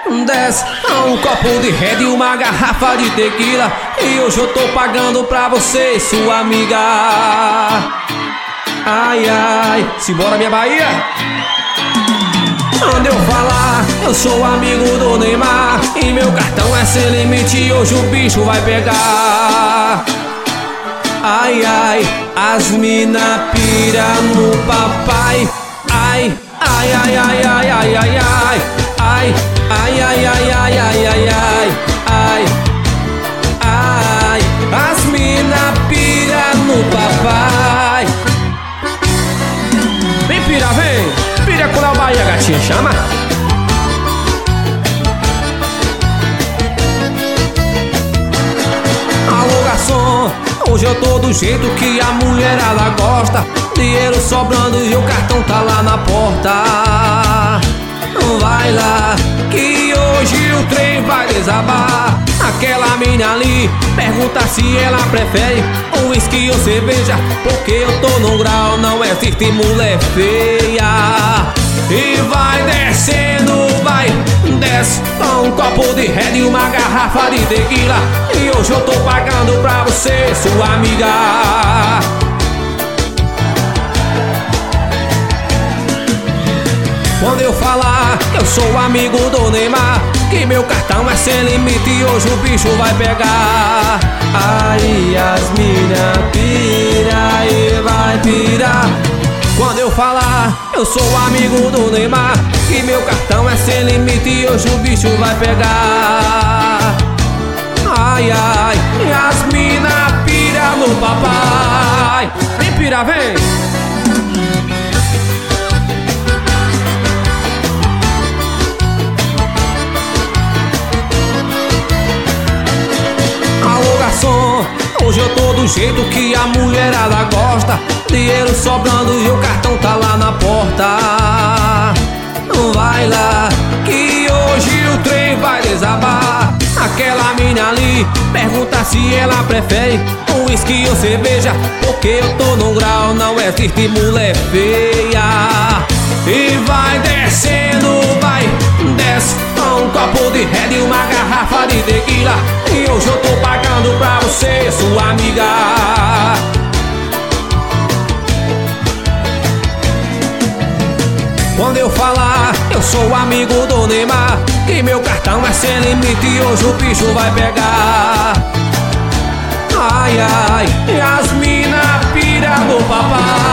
10, um copo de Red e uma garrafa de tequila. E hoje eu tô pagando pra você, sua amiga. Ai, ai, simbora minha Bahia. Quando eu falar, eu sou amigo do Neymar e meu cartão é sem limite, hoje o bicho vai pegar. Ai, ai, as mina pira no papai. Ai, ai, ai, ai, ai, ai, ai, ai. Ai, ai, ai, ai, ai, ai, ai, ai, ai, ai, as mina pira no papai. Vem pira, vem, pira com a Bahia, gatinha, chama. Alô, garçom, hoje eu tô do jeito que a mulherada gosta. Dinheiro sobrando e o cartão tá lá na porta. Vai lá, que hoje o trem vai desabar. Aquela mina ali pergunta se ela prefere uísque ou cerveja, porque eu tô num grau, não existe mulher feia. E vai descendo, vai, desce um copo de Red e uma garrafa de tequila. E hoje eu tô pagando pra você, sua amiga. Quando eu falar, eu sou amigo do Neymar, que meu cartão é sem limite e hoje o bicho vai pegar. Ai, as mina pira e vai pirar. Quando eu falar, eu sou amigo do Neymar, que meu cartão é sem limite e hoje o bicho vai pegar. Ai, ai, as mina pira no papai. Vem pira, vem. Hoje eu tô do jeito que a mulherada gosta. Dinheiro sobrando e o cartão tá lá na porta. Vai lá, que hoje o trem vai desabar. Aquela mina ali pergunta se ela prefere uísque ou cerveja, porque eu tô num grau, não existe mulher feia. E vai descendo, vai, desce um copo de Red e uma garrafa de tequila. E hoje eu tô pagando pra você, sua amiga. Quando eu falar, eu sou amigo do Neymar, que meu cartão é sem limite e hoje o bicho vai pegar. Ai, ai, as mina pira no papai.